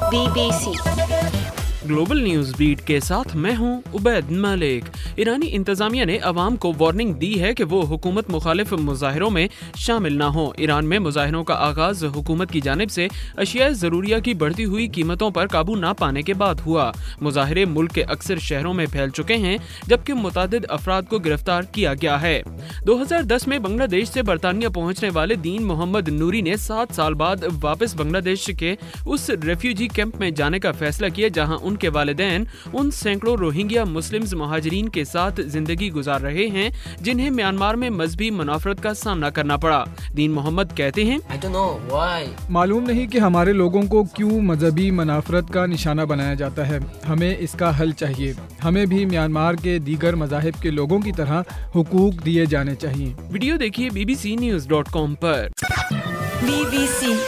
BBC global news beat के साथ मैं हूं उबैद मलिक। ईरानी इंतजामिया ने अवाम को वार्निंग दी है कि वो हुकूमत मुखालिफ मुजाहिरों में शामिल न हो। ईरान में मुजाहिरों का आगाज हुकूमत की जानिब से अशिया ज़रूरिया की बढ़ती हुई कीमतों पर काबू न पाने के बाद हुआ। मुजाहिरे मुल्क के अक्सर शहरों में फैल चुके हैं, जबकि मुतादिद अफराद को गिरफ्तार किया गया है। 2010 में बांग्लादेश से बरतानिया पहुंचने वाले दीन मोहम्मद नूरी ने 7 साल बाद वापस बांग्लादेश के उस रेफ्यूजी कैंप में जाने का फैसला किया जहां उनके वालिदैन उन सैकड़ों रोहिंग्या मुस्लिम्स मुहाजिरीन के साथ जिंदगी गुजार रहे हैं जिन्हें म्यांमार में मजहबी मुनाफरत का सामना करना पड़ा। दीन मोहम्मद कहते हैं, मालूम नहीं कि हमारे लोगों को क्यों मजहबी मुनाफरत का निशाना बनाया जाता है। हमें इसका हल चाहिए। हमें भी म्यांमार के दीगर मज़ाहिब के लोगों की तरह हुकूक दिए जाने चाहिए। वीडियो देखिए bbcnews.com पर। BBC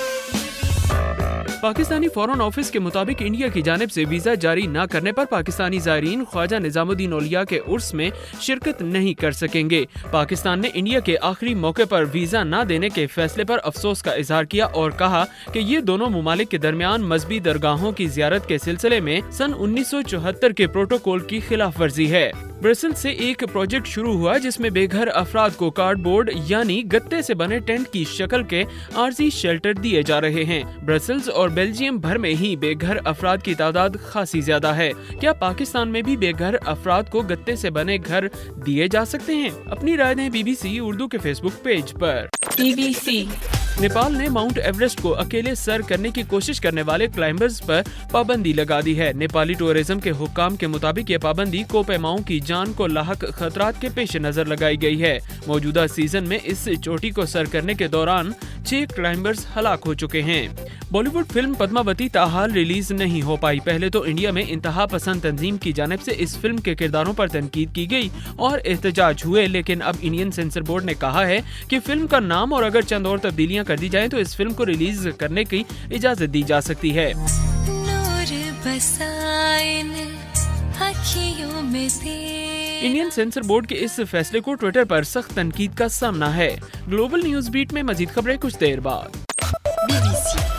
पाकिस्तानी फॉरेन ऑफिस के मुताबिक इंडिया की जानिब से वीजा जारी न करने पर पाकिस्तानी ज़ायरीन ख्वाजा निजामुद्दीन औलिया के उर्स में शिरकत नहीं कर सकेंगे। पाकिस्तान ने इंडिया के आखिरी मौके पर वीजा न देने के फैसले पर अफसोस का इजहार किया और कहा कि ये दोनों मुमालिक के दरमियान मजहबी दरगाहों की जियारत के सिलसिले में सन 1974 के प्रोटोकॉल की खिलाफ वर्जी है। ब्रसेल्स से एक प्रोजेक्ट शुरू हुआ जिसमें बेघर अफराद को कार्डबोर्ड यानी गत्ते से बने टेंट की शक्ल के आरजी शेल्टर दिए जा रहे हैं। ब्रसेल्स और बेल्जियम भर में ही बेघर अफराद की तादाद खासी ज्यादा है। क्या पाकिस्तान में भी बेघर अफराद को गत्ते से बने घर दिए जा सकते हैं? अपनी राय दें BBC उर्दू के फेसबुक पेज पर। BBC नेपाल ने माउंट एवरेस्ट को अकेले सर करने की कोशिश करने वाले क्लाइंबर्स पर पाबंदी लगा दी है। नेपाली टूरिज्म के हुक्काम के मुताबिक ये पाबंदी कोपेमाओं की जान को लाहक खतरात के पेश नजर लगाई गई है। मौजूदा सीजन में इस चोटी को सर करने के दौरान 6 क्लाइंबर्स हलाक हो चुके हैं। बॉलीवुड फिल्म पद्मावती ताहाल रिलीज नहीं हो पाई। पहले तो इंडिया में इंतहा पसंद तंजीम की जानिब से इस फिल्म के किरदारों पर तनकीद की गई और एहतजाज हुए, लेकिन अब इंडियन सेंसर बोर्ड ने कहा है कि फिल्म का नाम और अगर चंद और तब्दीलियां कर दी जाएं तो इस फिल्म को रिलीज करने की इजाजत दी जा सकती है। इंडियन सेंसर बोर्ड के इस फैसले को ट्विटर पर सख्त तनकीद का सामना है। ग्लोबल न्यूज बीट में मजीद खबरें कुछ देर बाद। BBC